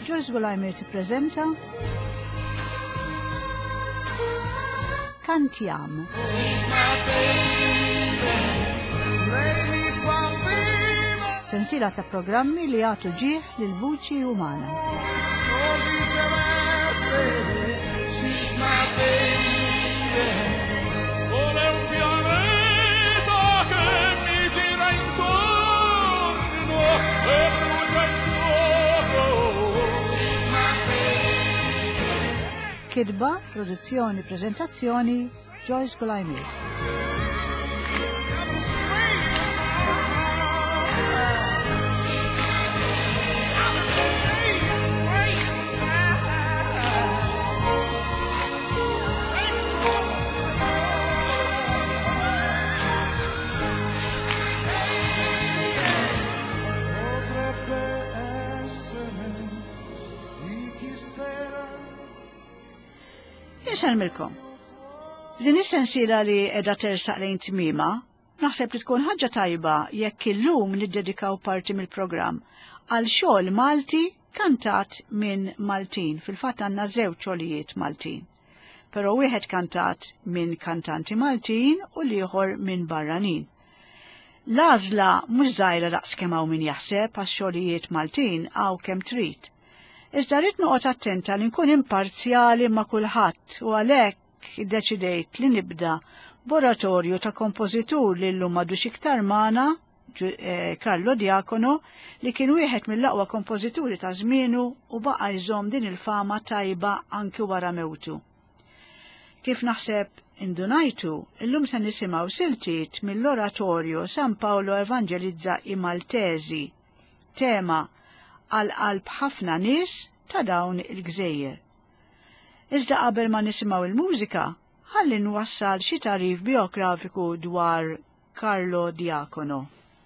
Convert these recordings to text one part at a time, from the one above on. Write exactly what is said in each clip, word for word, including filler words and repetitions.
Joyce Gulajmir tippreżenta Kantiamo. Sensiela ta' programmi li għatu ġieħ lil vuċi umana. Kidba, produzzjoni, prezentazzjoni, Joyce Gulajmir. Nixelmilkom. Din is-sensiela li edha tersaq lejn tmima, naħseb li tkun ħaġa tajba jekk illum niddedikaw parti mill-programm għal xogħol Malti kantat minn Maltin. Fil-fatt għandna żewġ xogħlijiet Maltin. Però wieħed kantat minn kantanti Maltin u l-ieħor minn barranin. L-għażla mhux żgħira daqs kemm hawn min jaħseb għax-xogħlijiet Maltin hawn kemm trid. Iżda rrid noqgħod attenta li nkun imparzjali ma' kulħadd u għalhekk iddeċidejt li nibda b'oratorju ta' kompożitur li llum m'għadux iktar magħna, Carlo Diacono, li kien wieħed mill-aqwa kompożituri ta' żmienu u baqa' jżomm din il-fama tajba anki wara mewtu. Kif naħseb indunajtu, illum se nisimgħu siltiet mill-oratorju San Paolo Evangelizza i Maltesi, tema għal qalb ħafna nies ta' dawn il-gżejjer. Iżda qabel ma nisimgħu il-mużika, ħalli nwassal xi tarif biografiku dwar Carlo Diacono.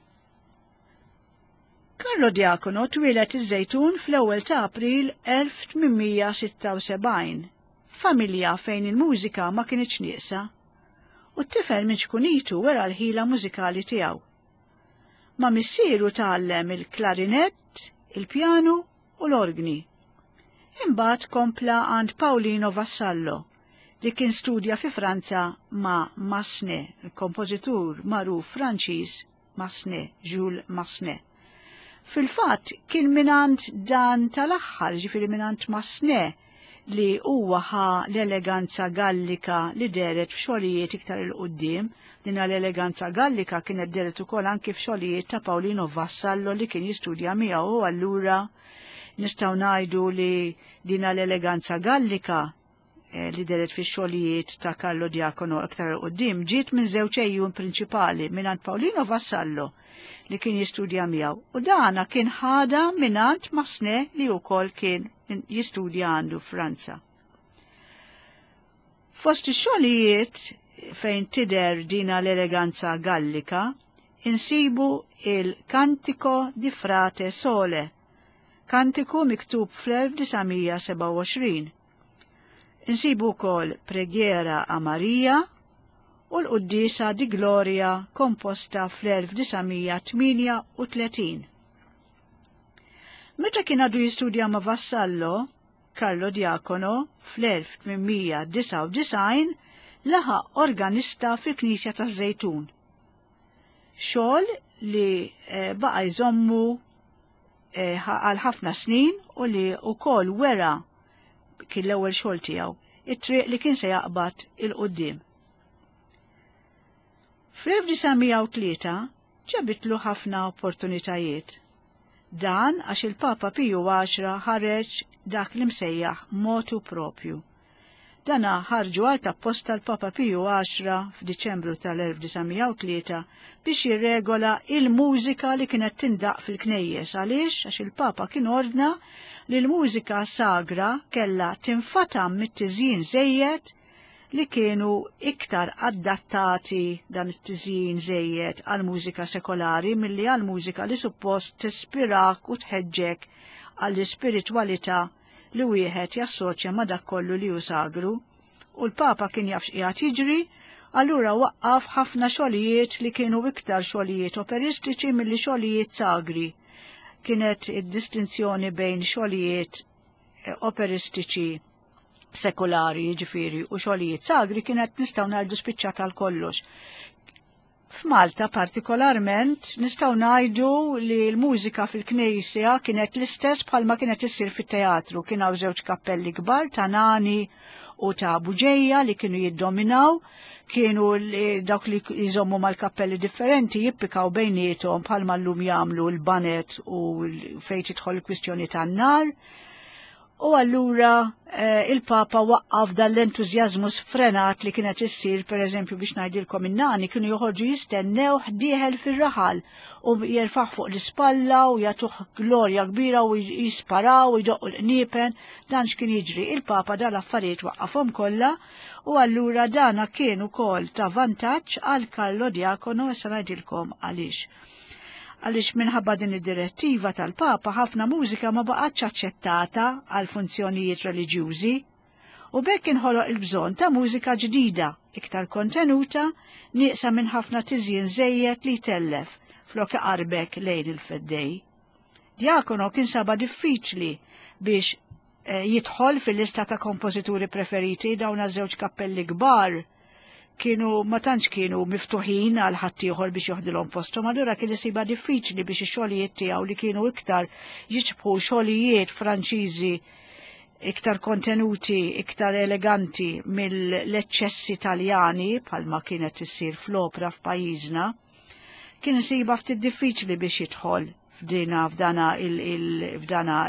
Carlo Diacono twieled iż-Żejtun fl-ewwel ta' April elf tminmija sitta u sebgħin, familja fejn il-mużika ma kienx nieqsa, u t-tifel minn xkunitu wera l-ħila mużikali tiegħu. Ma missieru tgħallem il-klarinett, il-pjanu u l-orgni. Imbagħad kompla għand Paolino Vassallo, li kien studja fi Franza ma' Massenet, il-kompożitur magħruf Franċiż Massenet, Jules Massenet. Fil-fatt kien minant dan tal-aħħar ġifieri minant Massenet li huwa ħa l-eleganza gallika li deret f'xogħlijiet iktar il-qudiem. Din l-eleganza gallika kienet deret ukoll anke f'xogħlijiet ta' Paolino Vassallo li kien jistudja miegħu, u allura nistgħu ngħidu li din l-eleganza gallika eh, li deret fix-xogħlijiet ta' Carlo Diacono iktar il-qudiem ġiet minn żewġ ejjun prinċipali mingħand Paolino Vassallo li kien jistudja miegħu, u dana kien ħada mingħand Massenet li wkoll kien jistudja għandu Franza. Fost ix-xogħlijiet fejn tidher dina l-eleganza gallika, insibu il-Cantico di Frate Sole, kantiku miktub fl-elf tisgħumija seba' u għoxrin. Insibu wkoll Preghiera a Maria u l-Quddisa di Gloria komposta fl-elf tisgħumija tminja u tletin. Meta kien għadu jistudja ma' Vassallo, Carlo Diacono fl-elf tminmija disa' u disgħin laħaq organista fil-Knisja taż-Żejtun. Xogħol li eh, baqa' jżommu għal eh, ħafna snin u li wkoll wera kien l-ewwel xogħol tiegħu, it-triq li kien se jaqbad il-qudiem. fl-elf tisgħumija u tlieta ġabitlu ħafna opportunitajiet. Dan għax il-Papa Piju għaxra ħareġ dak li msejjaħ motu propju. Dana ħarġu għal tapposta l-Papa Piju għaxra f'Diċembru tal-elf tisgħumija u tlieta biex jirregola il-mużika li kienet tindaq fil-knejjes. Għaliex għax il-Papa kien ordna li l-mużika sagra kella tinfatam mit-tiżjin żejjed li kienu iktar adattati dan it-tiżjin żejjed għal mużika sekolari milli għal mużika li suppost tispirak u tħeġġek għall-ispiritwalità li wieħed jassoċja ma' dak kollu li hu sagru, u l-Papa kien jaf x'qiegħed jiġri, allura waqqaf ħafna xogħlijiet li kienu iktar xogħlijiet operistiċi milli xogħlijiet sagri. Kienet id-distinzjoni bejn xogħlijiet operistiċi sekolari, ġifiri, u xogħlijiet sagri kienet nistgħu ngħidu spiċċa tal-kollox. F'Malta partikolarment nistgħu ngħidu li l-mużika fil-Knisja kienet l-istess bħalma kienet issir fit-teatru. Kien hawn żewġ kappelli kbar ta' Nani u ta' Buġejja li kienu jiddominaw, kienu dawk li jżommu mal-kappelli differenti jippikaw bejniethom bħalma llum jagħmlu l-banet u fejn tidħol il-kwistjoni tan-nar. U allura eh, il-Papa waqqaf dal-entużjażmu sfrenat li kienet issir, per eżempju biex ngħidilkom in-nani kienu joħorġu jistennew ħdieħel fir-raħal u jerfaħ fuq l-ispalla u jagħtuh glorja kbira u jisparaw u jdoqqu l-qniepen, dan x'kien jiġri. Il-Papa dal-affarijiet waqqafhom kollha u allura dana kien ukoll ta' vantaġġ għal Carlo Diacono issa ngħidilkom għaliex. Għaliex minħabba din id-direttiva tal-Papa ħafna mużika ma baqgħetx aċċettata għal funzjonijiet reliġjużi u bekk inħoloq il-bżonn ta' mużika ġdida, iktar kontenuta, nieqsa minn ħafna tiżjien żejjed li jtellef flok iqarbek lejn il-feddej. Diacono kien saba diffiċli biex eh, jidħol fil-lista ta' kompożituri preferiti dawn żewġ kappelli kbar kienu ma tantx kienu miftuħin għal ħaddieħor biex joħdilhom posthom, allura kien isiba diffiċli biex ix-xogħlijiet tiegħu li kienu iktar jiġbħu xogħlijiet Franċiżi iktar kontenuti, iktar eleganti mill-eċċessi Taljani bħalma kienet issir fl-opra f'pajjiżna, kien isiba ftit diffiċli biex jidħol f'dina f'dana il-f'dana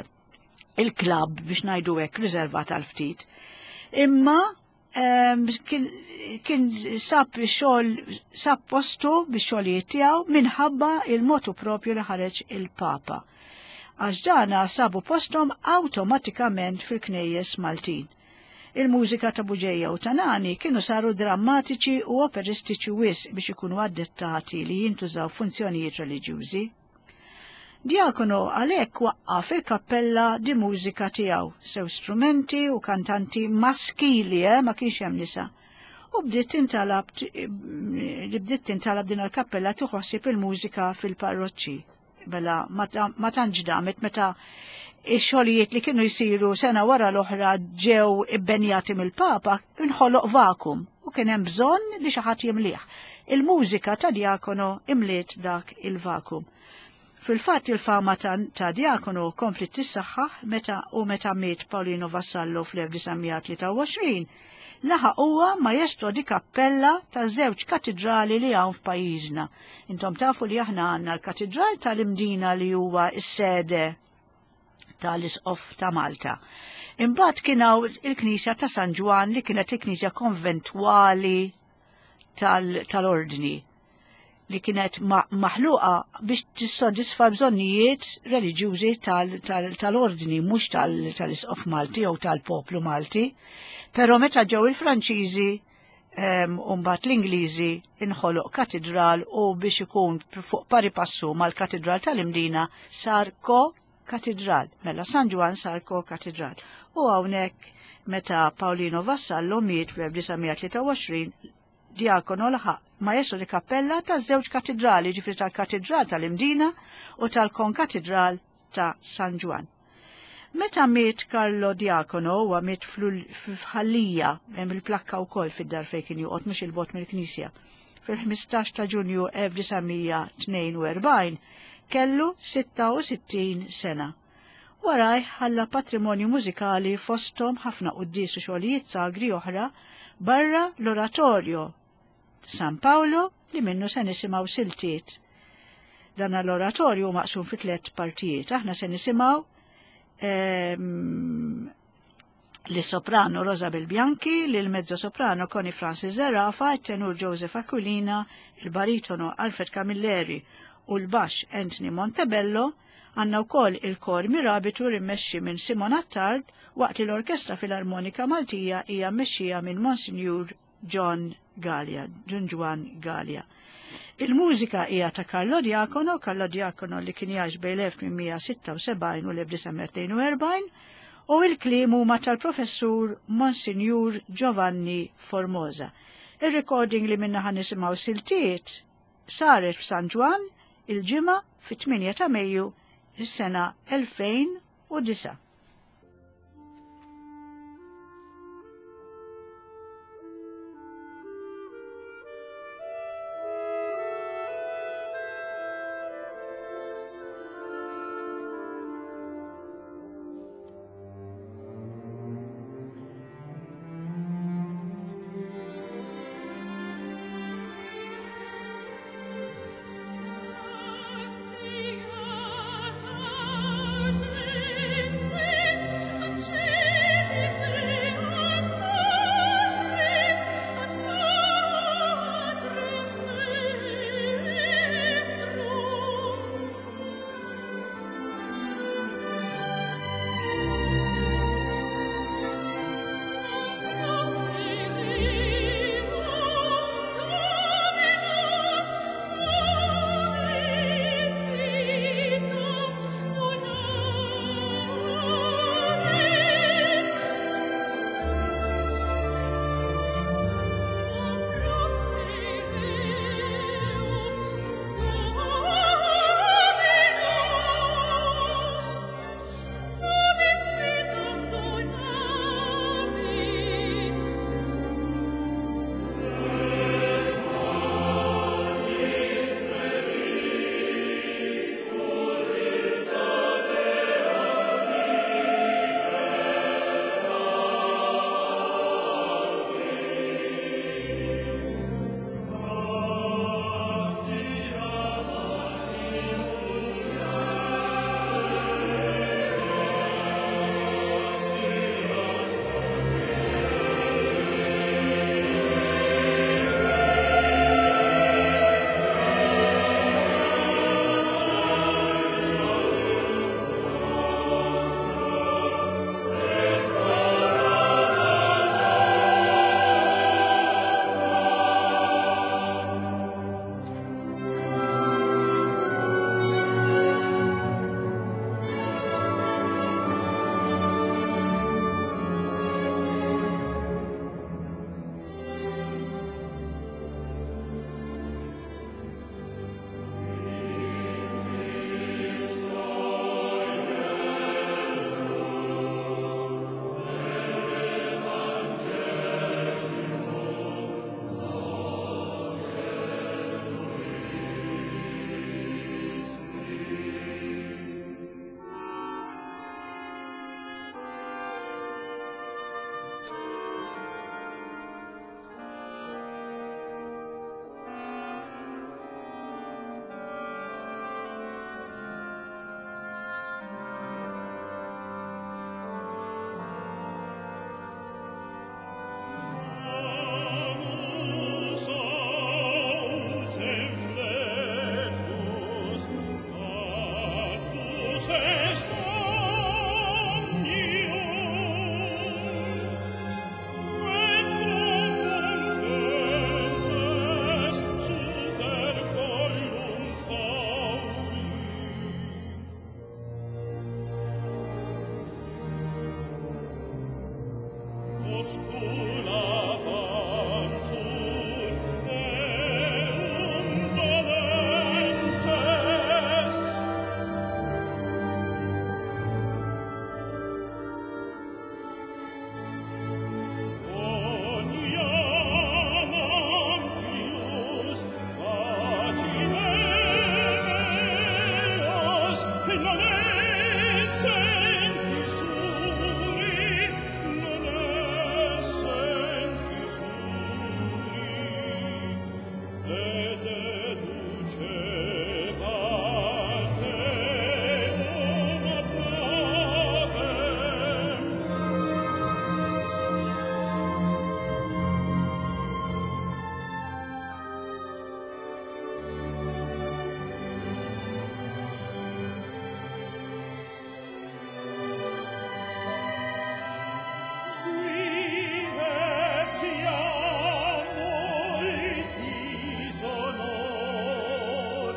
il-klabb biex ngħidu hekk riservat għal ftit. Imma Um, kien, kien sab xogħol sab postu biex xogħlijiet tiegħu minħabba il-motu propju li ħareġ il-Papa. Għax dana sabu postom awtomatikament fil-knejjes Maltin. Il-mużika ta' Buġejja u ta' Nani kienu saru drammatiċi u operistiċi wis biex ikunu addettati li jintużaw funzjonijiet reliġjużi. Diacono għalhekk waqqaf il-kappella di mużika tiegħu, sew strumenti u kantanti maskili eh, ma kienx hemm nisa. U bdiet tintalab li bdiet tintalab din il-kappella tieħossib il-mużika fil-parroċċi. Bella ma tantx damet meta x-xogħlijiet li kienu jsiru sena wara l-oħra ġew ibbenjati mill-Papa inħoloq vakum u kien hemm bżonn li xi ħadd jimlih. Il-mużika ta' Diacono imliet dak il-vakum. Fil-fatt il-fama ta' Diacono kompli tissaħħaħ meta u meta miet Paolino Vassallo fl-1923 laħaq huwa maestro di kappella ta' żewġ katedrali li hawn f'pajjiżna. Intom tafu li aħna għandna l-katedral tal-Imdina li huwa s-sede tal-Isqof ta' Malta. Imbagħad kien hawn il-Knisja ta' San Ġwan li kienet il-Knisja konventwali tal-Ordni. Li kienet maħluqa biex tissodisfa bżonnijiet reliġjużi tal-ordni, mhux tal-Isqof Malti jew tal-poplu Malti. Però meta ġew il-Franċiżi u mbagħad l-Ingliżi inħoloq katedral u biex ikun fuq pari passu mal-katedral tal-Imdina sar ko-katedral. Mela San Ġwan sar ko-katedral. U hawnhekk meta Paolino Vassallo miet fl-1923 Diacono laħaq maestro di kappella ta' żewġ katedrali, ġifri tal-katedral tal-Imdina u tal-konkatedral ta' San Ġwan. Meta miet Carlo Diacono huwa miet f'Ħallija, hemm il-plakka wkoll fid-dar fejn kien joqgħod mhux il-bot mill-Knisja. Fil-ħmistax ta' Ġunju elf tisa' u erbgħin kellu sitta u sittin sena. Waraj ħalla patrimonju mużikali fosthom ħafna qudies u xogħlijiet sagri oħra barra l-oratorjo San Paolo li minnu se nisimgħu siltiet. Dan l-oratorju maqsum fi tliet partijiet. Aħna se nisimgħu ehm, li soprano Rosa Belbianchi, li l-mezzo soprano Connie Francis Zerafa, il-tenur Joseph Aquilina, il-baritono Alfred Camilleri u l-baxx Anthony Montebello. Għandna wkoll il-kor mirabitu immexxi minn Simon Attard waqt li l-Orkestra Filarmonika Maltija hija mmexxija minn Monsignor John Gallia, John Juan Gallia. Il-mużika hija ta' Carlo Diacono, Carlo Diacono li kien jgħix bejn elf tminmija sitta u sebgħin u elf tis'a tnejn u erbgħin u l-kliem huma tal-professur Monsignor Giovanni Formosa. Il-recording li minna ħan nisimgħu siltiet saret f'San Ġwan il-ġimgħa fit-tminja ta' Mejju is-sena elfejn u disa'. Sono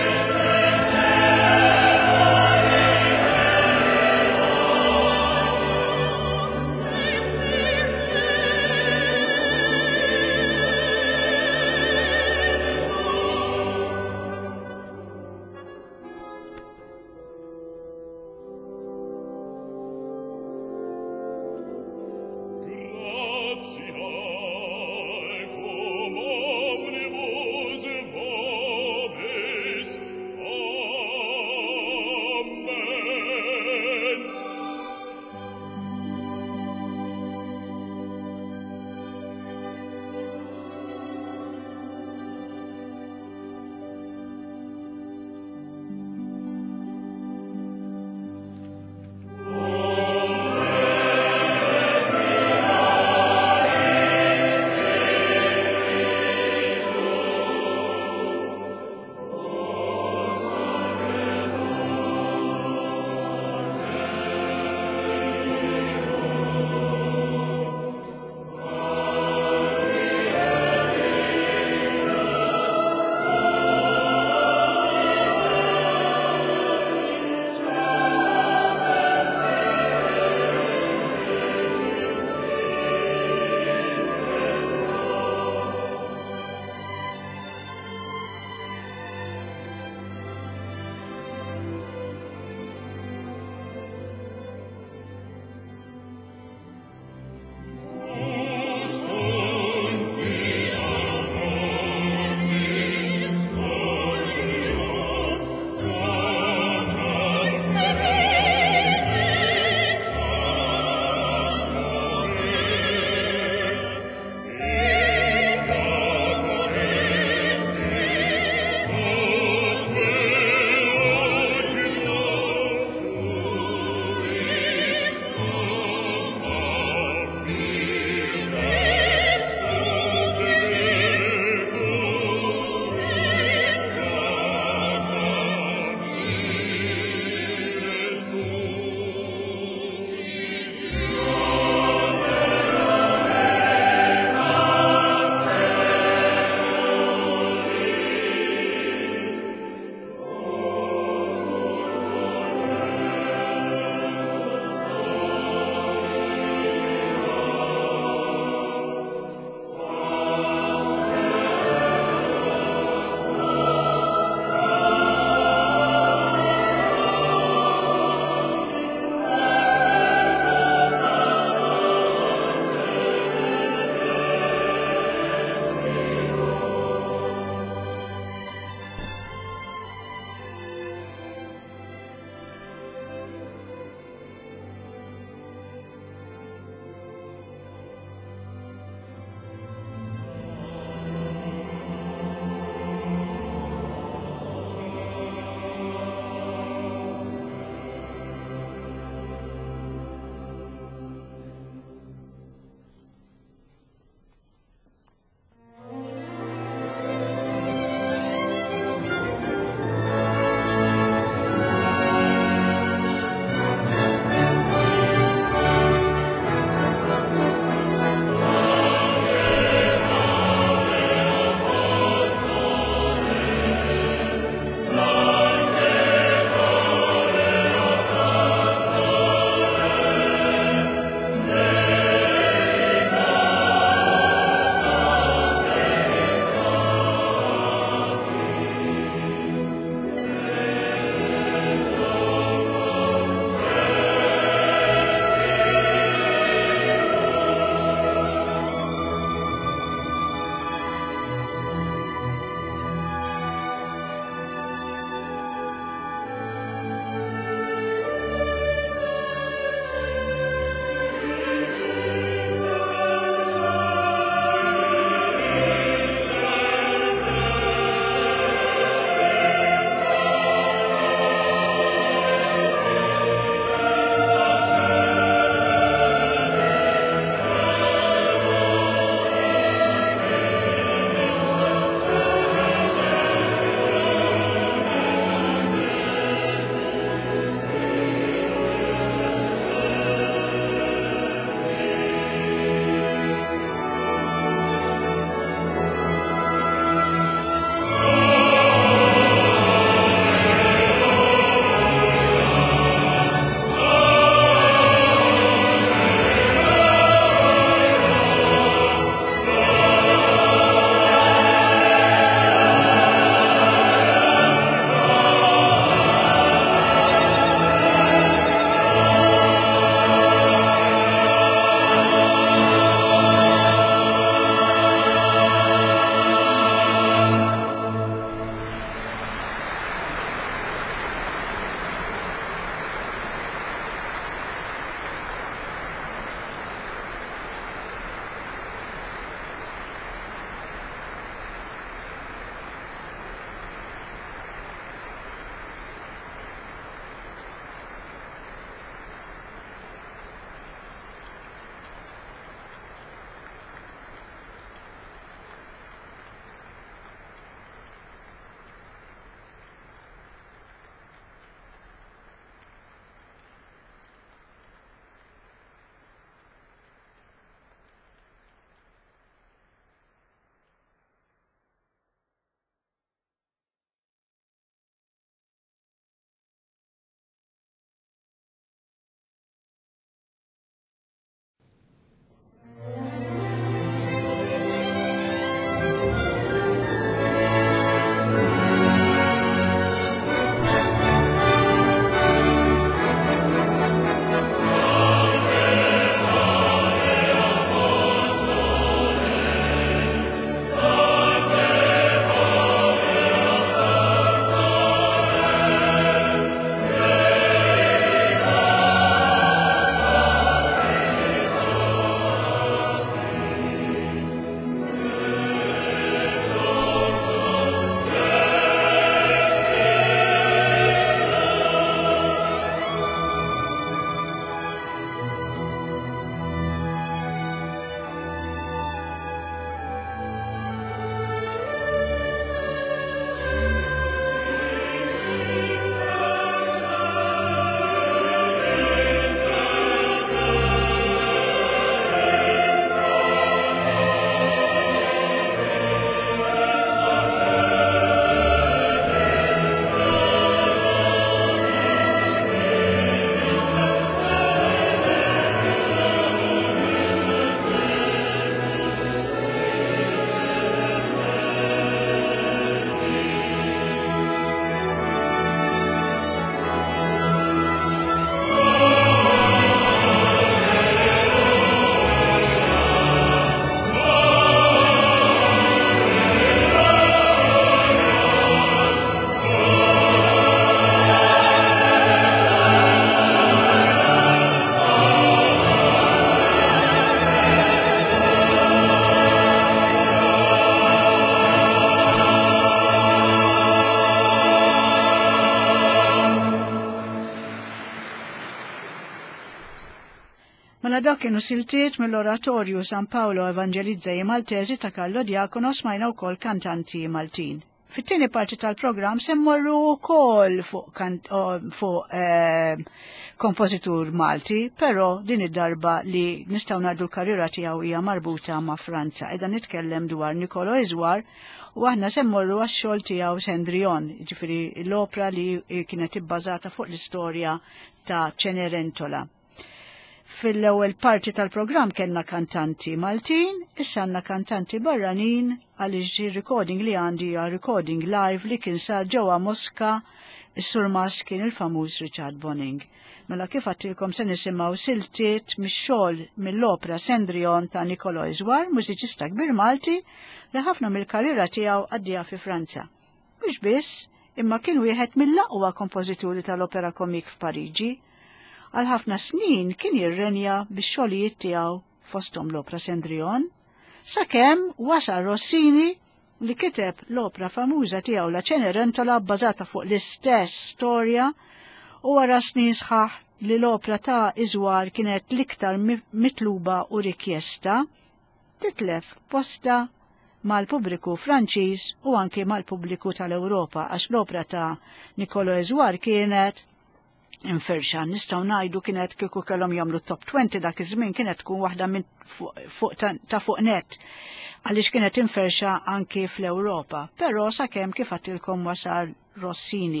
Mela dak kienu siltiet mill-oratorju San Paolo Evangelizzai Maltesi ta' Carlo Diakono smajna wkoll kantanti Maltin. Fit-tieni parti tal-programm se mmorru wkoll fuq fuq eh, kompożitur Malti, però din id-darba li nistgħu ngħidu l-karriera tiegħu hija marbuta ma' Franza. Qiegħda nitkellem dwar Niccolò Eżwar u aħna se mmorru għax-xogħol tiegħu Cendrillon, jiġifieri l-opra li kienet ibbażata fuq l-istorja ta' Cenerentola. Fil-ewwel parti tal-programm kellna kantanti Maltin, issa għandna kantanti barranin għaliex ir-recording li għandi hija recording live li kien sar ġewwa Mosca, is-Sur Mas kien il-famuż Richard Bonning. Mela kif għattilkom se nisimgħu siltiet mix-xogħol mill-opra Cendrillon ta' Niccolò Eżwar, mużiċista kbir Malti li ħafna mill-karriera tiegħu għaddija fi Franza. Mhux biss, imma kien wieħed mill-aqwa kompożituri tal-opera komik f'Pariġi. Għal ħafna snin kien jirrenja bix-xogħlijiet tiegħu fosthom l-opra Cendrillon, sakemm wasal Rossini li kiteb l-opra famuża tiegħu La Cenerentola bbażata fuq l-istess storja u wara snin sħaħ li l-opra ta' Eżwar kienet l-iktar mitluba u rikjesta, titlef posta mal-pubbliku Franċiż u anke mal-pubbliku tal-Ewropa għax l-opra ta' Niccolò Eżwar kienet inferxa, nistgħu ngħidu kienet kieku kellhom jagħmlu top twenty dak iż-żmien kienet tkun waħda minn fuq ta' fuq net għaliex kienet inferxa anke fl-Ewropa, però sakemm kif għattilkom wasal Rossini.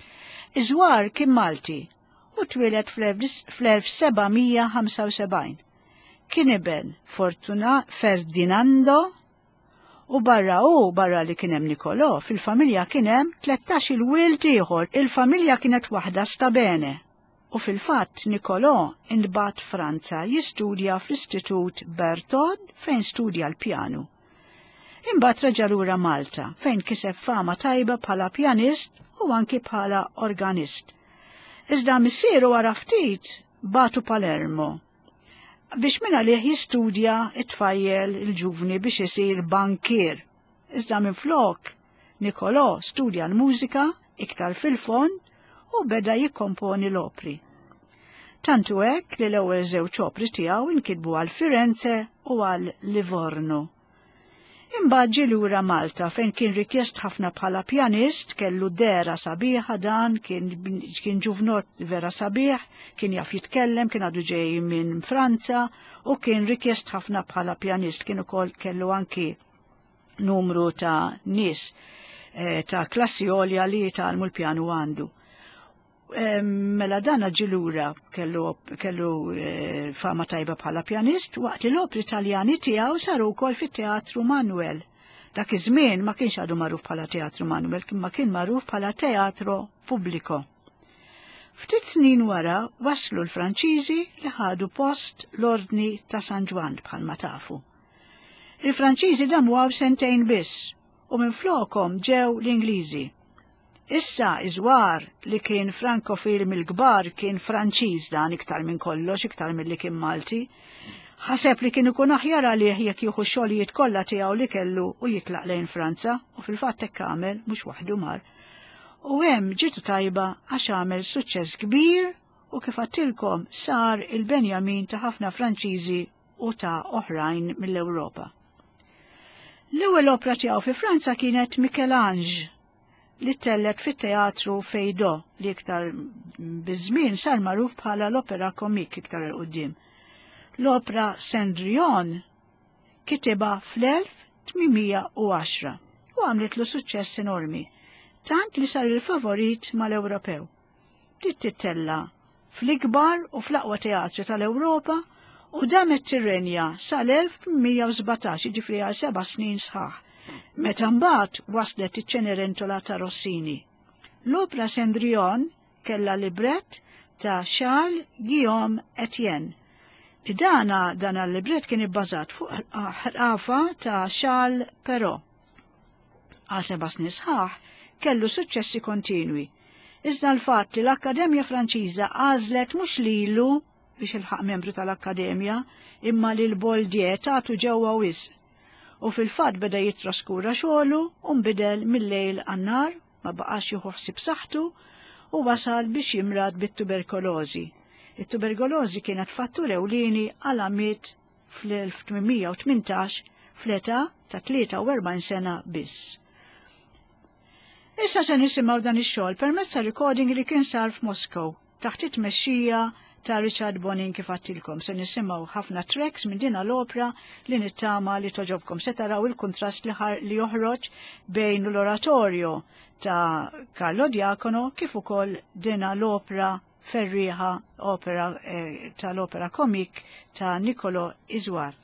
Eżwar kien Malti u twieled fl-elf sebgħimija ħamsa u sebgħin. Kien iben Fortuna Ferdinando u barra u barra li kien hemm Niccolò, fil-familja kien hemm tlettax il-wild ieħor. Il-familja kienet waħda stabene. U fil-fatt Niccolò intbagħat Franza jistudja fl-Istitut Berthold fejn studja l-pjanu. Imbagħad reġa' lura Malta fejn kiseb fama tajba bħala pjanist u anki bħala organist. Iżda missieru wara ftit batu Palermo biex minna li jistudja it-tfajjel il-ġuvni biex isir bankier. Iżda minn flok, Niccolò studja l-mużika iktar fil-fond u beda jikkomponi l-opri. Tantu hekk li l-ewwel żewġ opri tiegħu inkitbu għal Firenze u għal Livorno. Imbagħad ġie lura Malta fejn kien rikjest ħafna bħala pjanist, kellu dera sabiħa dan, kien, kien ġuvnot vera sabiħ, kien jaf jitkellem, kien għadu ġej minn Franza u kien rikjest ħafna bħala pjanist, kien ukoll kellu anki numru ta' nies eh, ta' klassi għolja li jitgħallmu l-pjanu għandu. Eh, mela dana ġilura kellu, kellu eh, fama tajba bħala pjanist, waqt li l-opri Italjani tiegħu saru wkoll fit-Teatru Manuel. Dak iż-żmien ma kienx għadu magħruf bħala Teatru Manuel, ma kien magħruf bħala Teatro Pubblico. Ftit snin wara waslu l-Franċiżi li ħadu post l-Ordni ta' San Ġwan bħalma tafu. Il-Franċiżi damwaw sentejn biss u minflokhom ġew l-Ingliżi. Issa Eżwar li kien frankofil mill-kbar kien Franċiż dan iktar minn kollox, iktar milli kien Malti, ħaseb li kien ikun aħjar għalih jekk jieħu xogħlijiet kollha tiegħu li kellu u jitlaq lejn Franza u fil-fatt hekk għamel mhux waħdu mar. U hemm ġitu tajba għax għamel suċċess kbir u kif għattilkom sar il-Benjamin ta' ħafna Franċiżi u ta' oħrajn mill-Ewropa. L-ewwel opra tiegħu fi Franza kienet Michelange li tellet fit-teatru Fejdo li iktar biż-żmien sar magħruf bħala l-opera komik iktar il qudiem. L-opera Cendrillon kiteba fl-elf tminmija u għaxra u għamlet lu suċċess enormi, tant li sar il-favorit mal-Ewropew. Li tittella fl-ikbar u fl-aqwa teatri tal-Ewropa u damet tirrenja sal-elf tminmija u sbatax, jiġifieri għal seba' snin sħaħ. Meta mbagħad waslet iċ-Cenerentola ta' Rossini. L-opra Cendrillon kellha librett ta' Charles Guillaume Etienne. Dana dan il-librett kien ibbażat fuq ħrafa ta' Charles Perrault. Għal seba' snin sħaħ kellu suċċessi kontinwi. Iżda l-fatt li l-Akkademja Franċiża għażlet mhux lilu biex ilħaq membru tal-Akkademja imma lil Boldier tagħtu ġewwa wisq. U fil-fatt beda jitraskura xogħlu u nbidel mill-lejl għan-nar, ma baqax jieħu ħsieb saħħtu u wasal biex jimrad bit-tuberkulożi. it-tuberkulożi kienet fattur ewlieni għal għamiet fl-elf tminmija u tmintax fl-età ta' tlieta u erbgħin sena biss. Issa se nisimgħu dan ix-xogħol permezz ta' recording li kien sar f'Moscow taħt it-tmexxija ta' Richard Bonin kif għattilkom. Se nisimgħu ħafna tracks minn din l-opra li nittama li toġobkom. Se taraw il-kontrast li, li joħroġ bejn l-oratorju ta' Carlo Diacono kif ukoll din l-opra ferriħa opera eh, tal-opera komik ta' Niccolo Iżwar.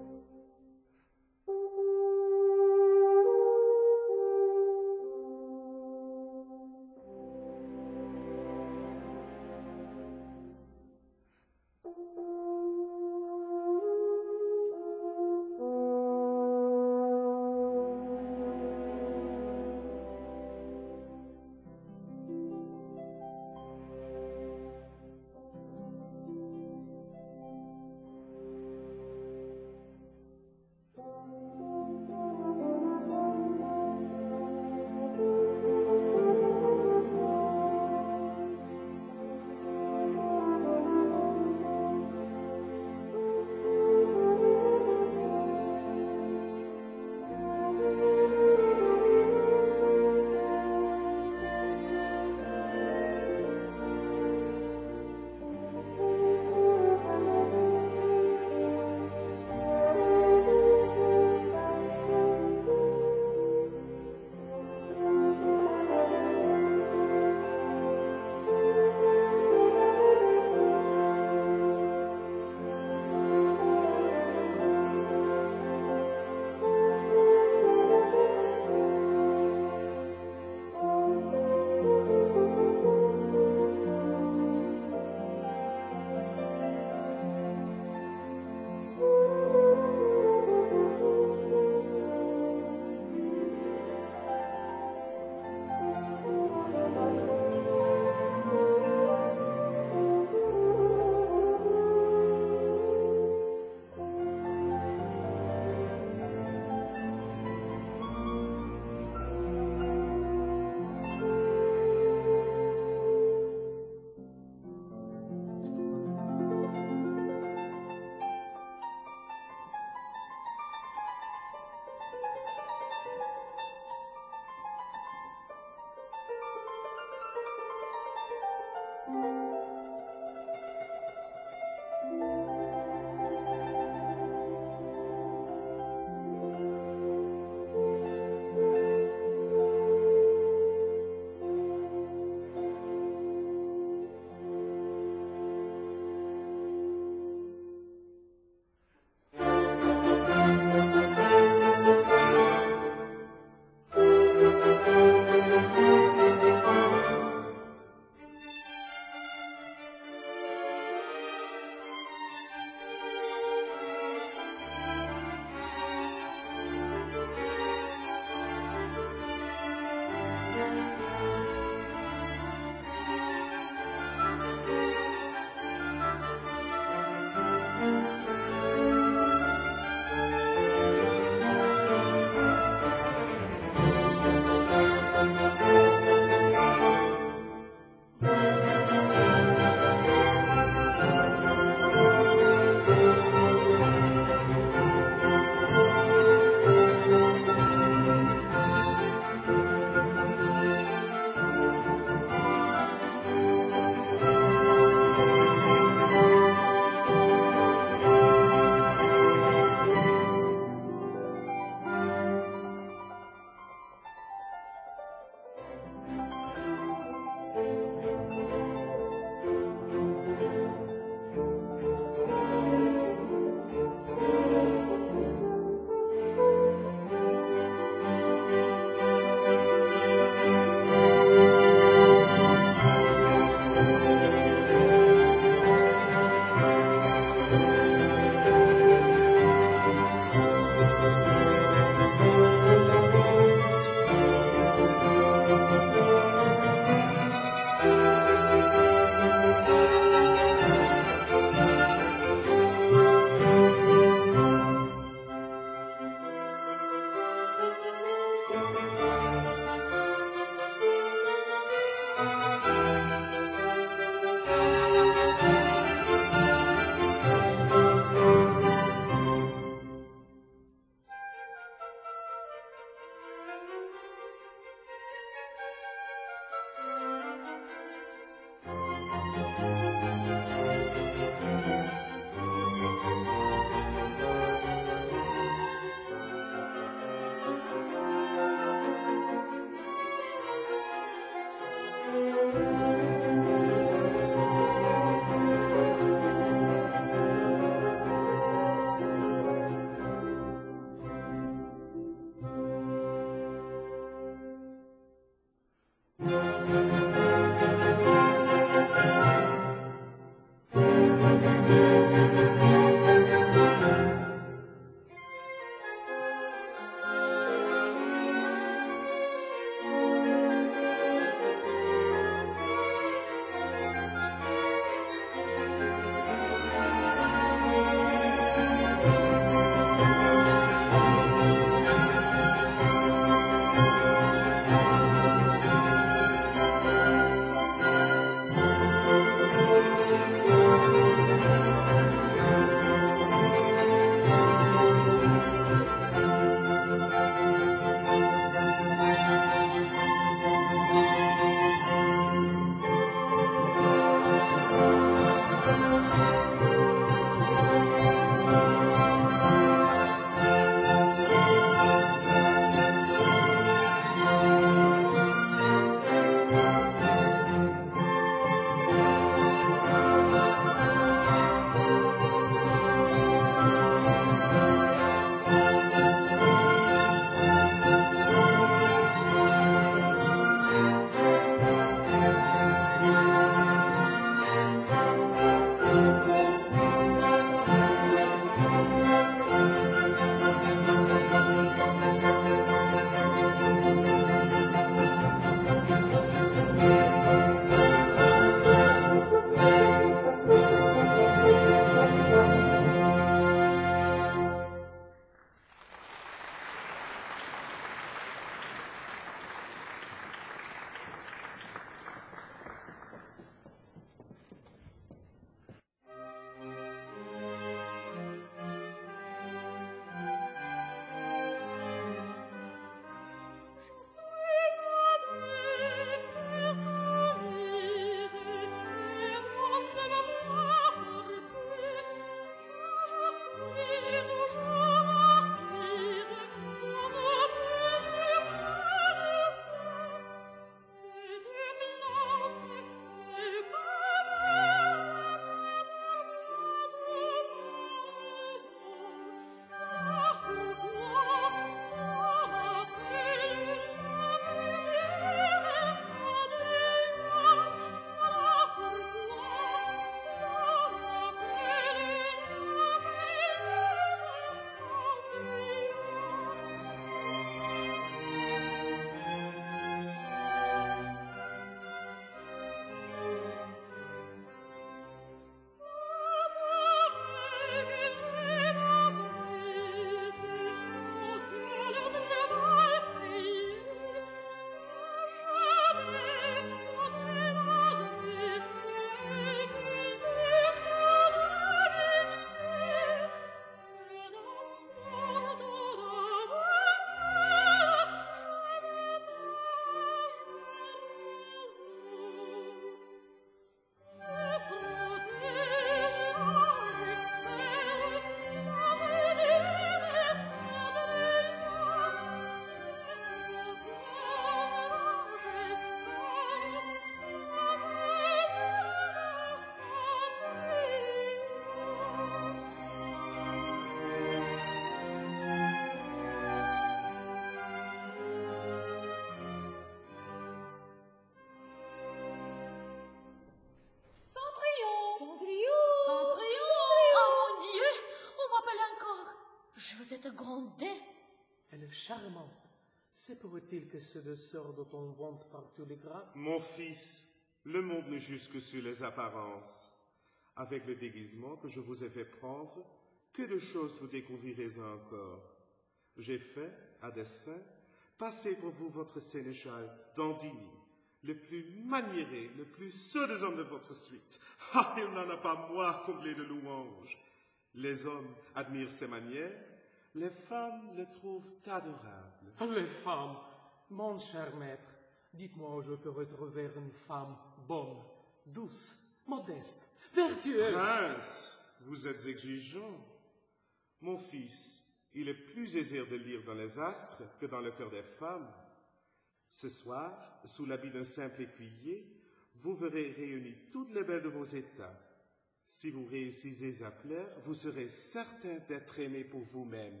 Je vous ai grondé. Elle est charmante. C'est pour-il que ce de sort dont on vante partout les grâces? Mon fils, le monde ne juge que sur les apparences. Avec le déguisement que je vous ai fait prendre, que de choses vous découvrirez encore. J'ai fait, à dessein, passer pour vous votre sénéchal Dandini, le plus maniéré, le plus sot des hommes de votre suite. Ah, il n'en a pas moins comblé de louanges. Les hommes admirent ses manières, les femmes le trouvent adorable. Les femmes, mon cher maître, dites-moi où je peux retrouver une femme bonne, douce, modeste, vertueuse. Prince, vous êtes exigeant. Mon fils, il est plus aisé de lire dans les astres que dans le cœur des femmes. Ce soir, sous l'habit d'un simple écuyer, vous verrez réunis toutes les belles de vos états. Si vous réussissez à plaire, vous serez certain d'être aimé pour vous-même.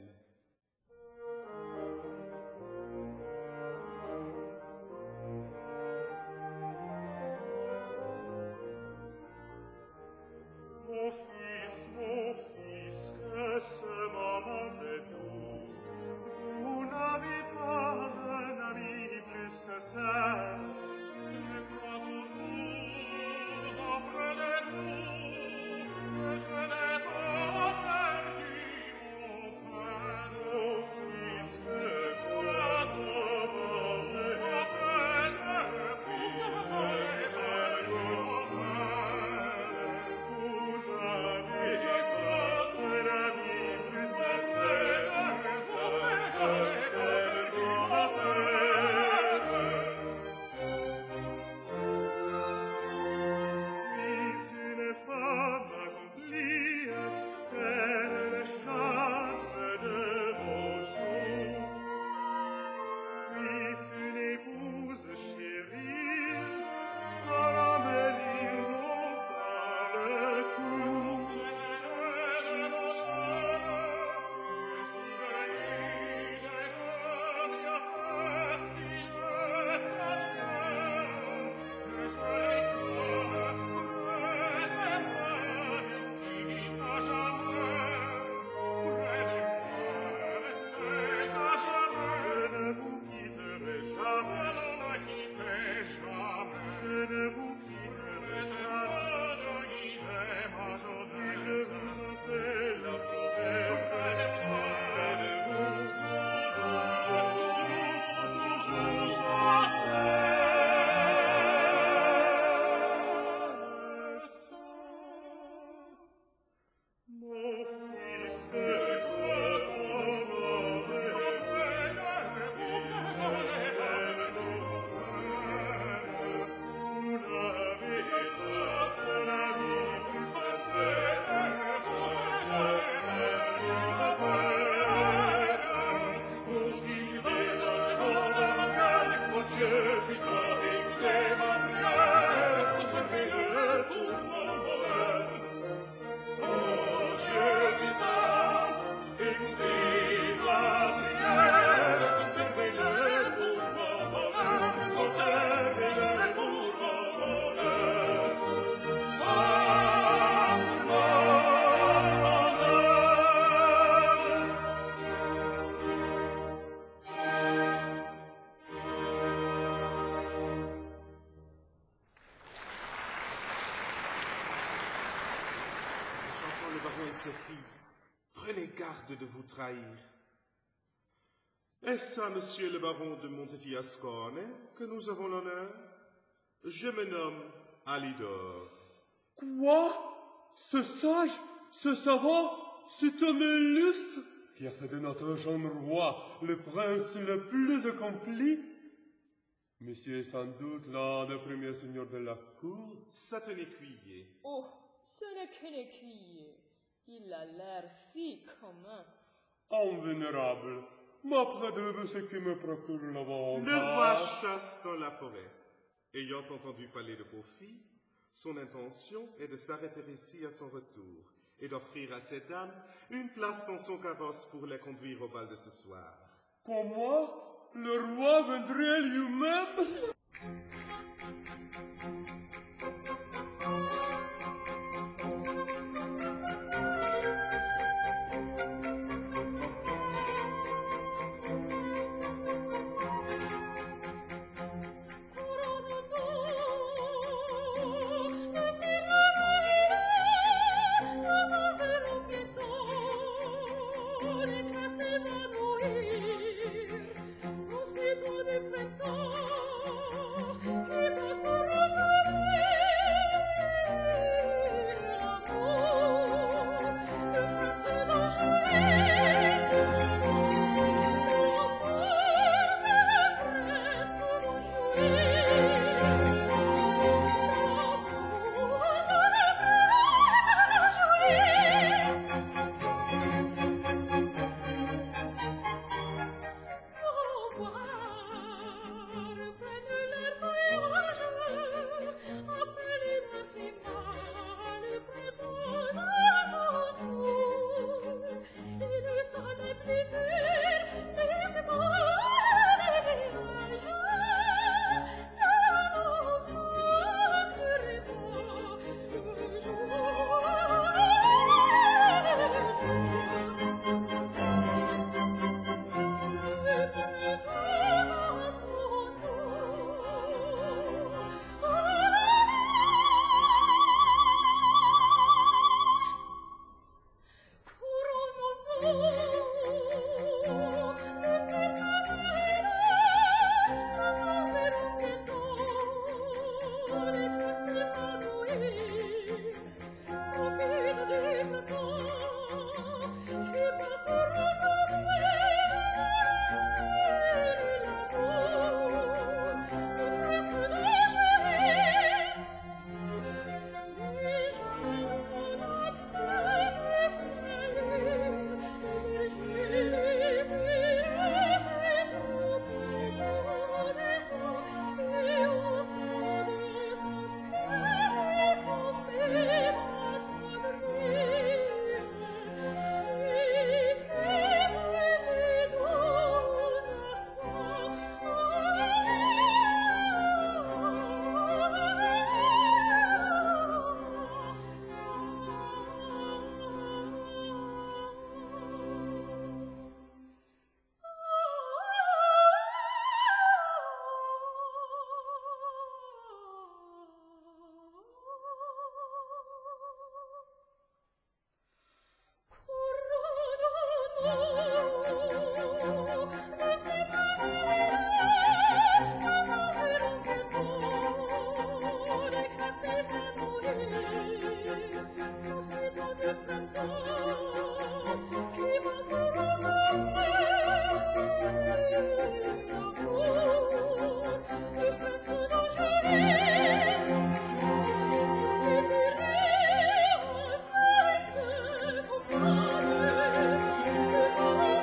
Mon fils, mon fils, que ce moment est doux. Vous n'avez pas un ami plus sincère. Je crois toujours auprès de vous, que je n'ai pas perdu mon père. Mon fils, que soit toujours auprès de vous, je n'ai pas mon père. Vous n'avez pas un ami plus sincère, je sais mon père. Puis une femme accomplie fait le charme de vos jours. Puis une épouse chérie à l'embellir longtemps le cours. Le souvenir des hommes y a perdu le cœur. Le joli femme près de moi restez à jamais. Près de moi restez à jamais. Je ne vous quitterai jamais. Je ne quitterai jamais. Je ne vous quitterai jamais. Et je vous en fais la promesse. Près de vous, toujours, toujours, toujours sans cesse. Mon fils, que soit toujours auprès de vous, je l'aime donc. Vous n'avez pas un ami plus sincère, je sais mon père. Pour puiser dans mon cœur, mon Dieu puisse écouter ma prière, conservez-le pour mon bonheur. Oh Dieu puissant, écoutez ma prière, conservez-le pour mon bonheur, conservez-le pour mon bonheur. Ah, pour mon bonheur. J'entends le baron et ses filles. Prenez garde de vous trahir. Est-ce à monsieur le baron de Montefiascone que nous avons l'honneur? Je me nomme Alidor. Quoi? Ce sage, ce savant, cet homme illustre, qui a fait de notre jeune roi le prince le plus accompli? Monsieur est sans doute l'un des premiers seigneurs de la cour. C'est un écuyer. Oh, ce n'est qu'un écuyer. Il a l'air si commun. En vénérable, m'apprendrez-vous ce qui me procure l'avantage? Le roi chasse dans la forêt. Ayant entendu parler de vos filles, son intention est de s'arrêter ici à son retour et d'offrir à ces dames une place dans son carrosse pour les conduire au bal de ce soir. Comment? Le roi viendrait lui-même? Oh,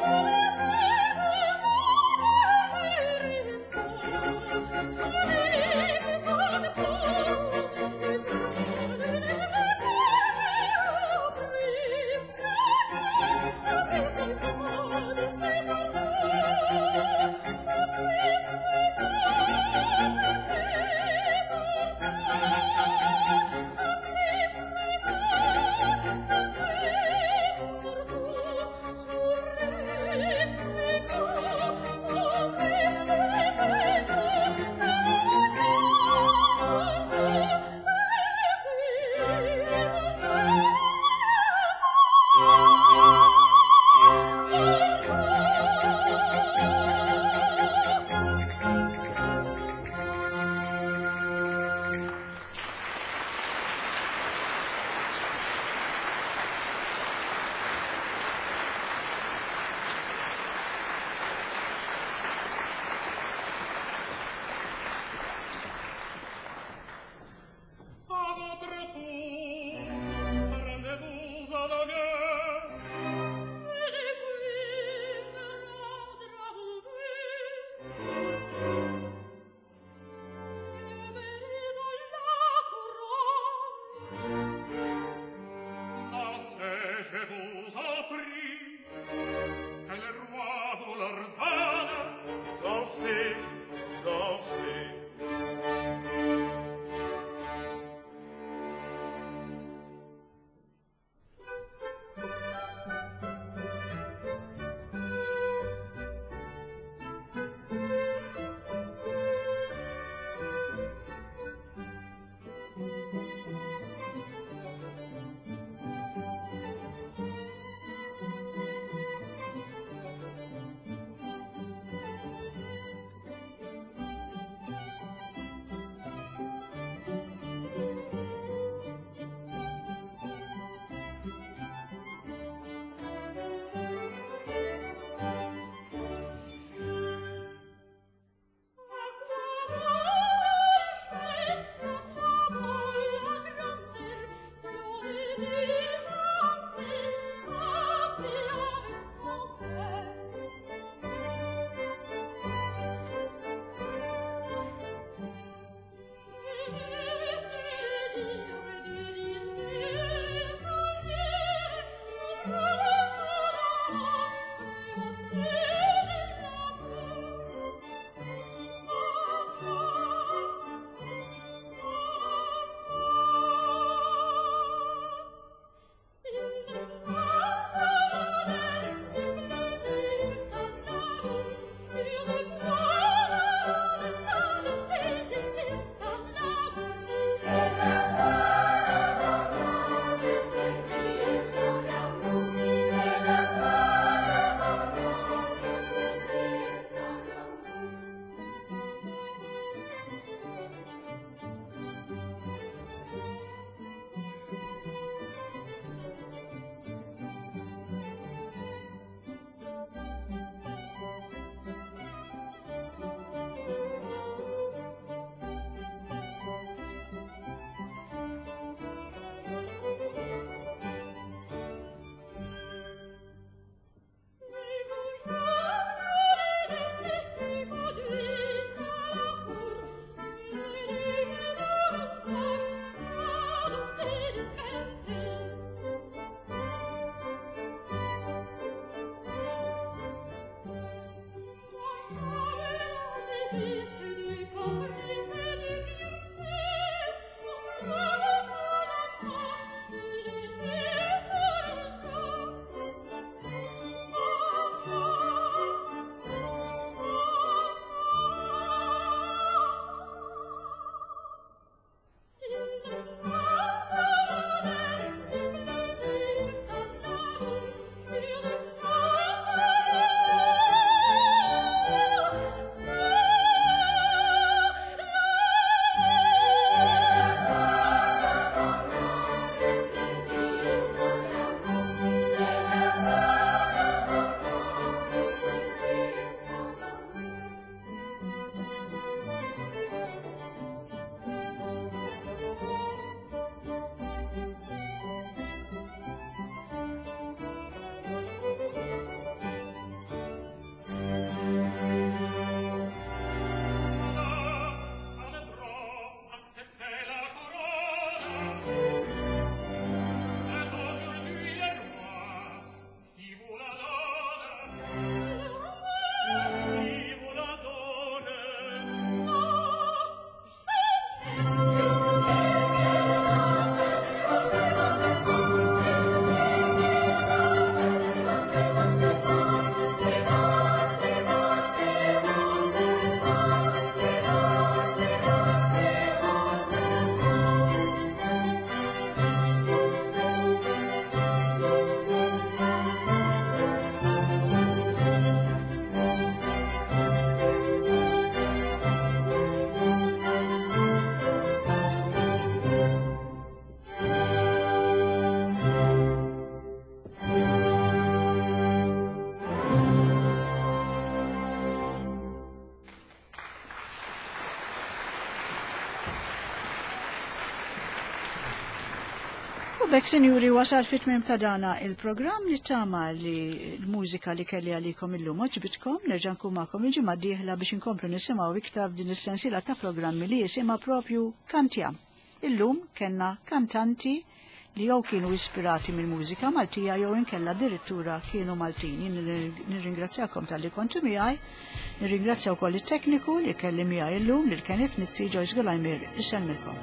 Bek, sinjuri, wasal fit-tmiem ta' dana il-programm li tama li l-mużika li kelli għalikom illum oġbitkom, nerġa' nkun magħkom il-ġimgħa d-dieħla biex inkomplu nisimgħu iktar din is-sensiela ta' programmi li jisimha propju Kantja. Illum kellna kantanti li jew kienu ispirati mill-mużika Maltija jew inkella addirittura kienu Maltin. Nirringrazzjakom tal-li kontu miegħi, nirringrazzja wkoll it-tekniku li kelli miegħi illum li kienet Mizzi Joyce Gulajmir. Issemmilkom.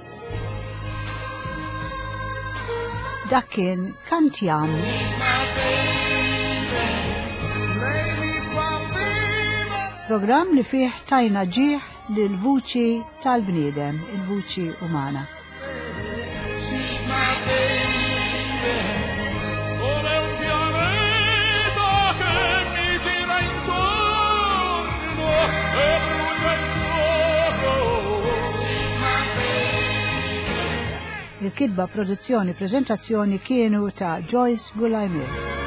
Dak kien Kantjan. Programm li fih tajna ġieħ lil vuċi tal-bniedem, il-vuċi umana. Il-kidba produzzjoni prezentazzjoni kienu ta' Joyce Gulajmir.